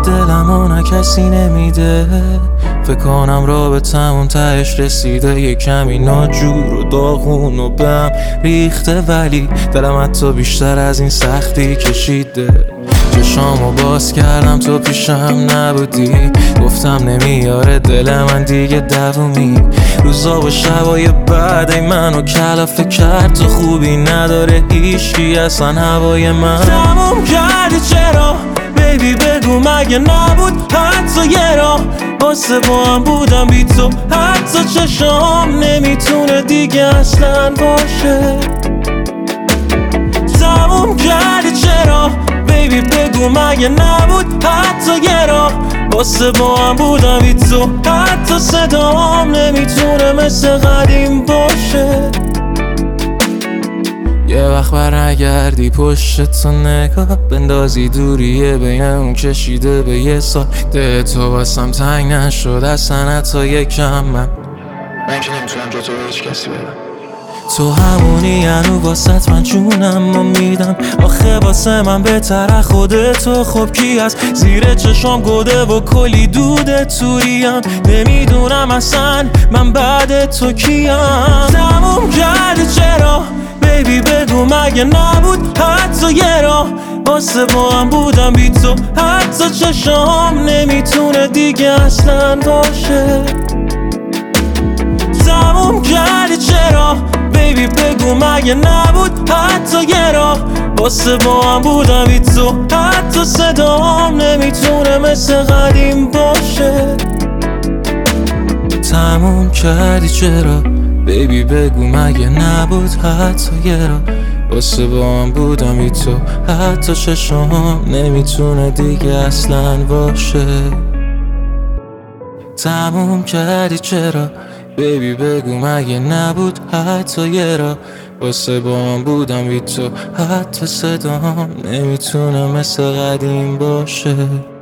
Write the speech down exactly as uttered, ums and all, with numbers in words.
دلمو نه کسی نمیده. فکر کنم رابطمون تهش رسیده، یه کمی ناجور و داغون و بهم ریخته، ولی دلم حتی بیشتر از این سختی کشیده. چشامو باز کردم تو پیشم نبودی، گفتم نمیاره دل من دیگه دوومی. روزا و شبای بعد ای منو کلافه کرد، تو خوبی نداره هیچکی اصلا هوای من. تموم کردی چرا بیبی بگو مگه نبود حتی یه راه واسه با هم بودم بی تو، حتی چشام نمیتونه دیگه اصلا باشه. تموم کردی چرا بیبی بگو مگه نبود حتی یه راه واسه با هم بودم بی تو، حتی صدام نمیتونه مثل قدیم باشه. یه وقت برنگردی پشت تو نگاه بندازی، دوریه بینمون کشیده به یه سال. ده تو واسم تنگ نشد اصلا حتی یکم. من من که نمیتونم جا تو به هیچ کسی بدم. تو همونی هنو واسط من جونم و میدم، آخه واسه من بهتره خودتو. خب کی از زیر چشام گوده و کلی دوده توریم، نمیدونم اصلا من بعد تو کیم. تموم کردی چرا بیبی بگو مگه نبود حتی یه راه واسه با هم بودم بی تو، حتی چشام نمیتونه دیگه اصلا باشه. تموم کردی چرا بیبی بگو مگه نبود حتی یه راه واسه با هم بودم بی تو، حتی صدام نمیتونه مثل قدیم باشه. تموم کردی چرا بیبی بگو مگه نبود حتی یه راه واسه با هم بودم بی تو، حتی چشام نمیتونه دیگه اصلا باشه. تموم کردی چرا بیبی بگو مگه نبود حتی یه راه واسه با هم بودم بی تو، حتی صدام نمیتونه مثل قدیم باشه.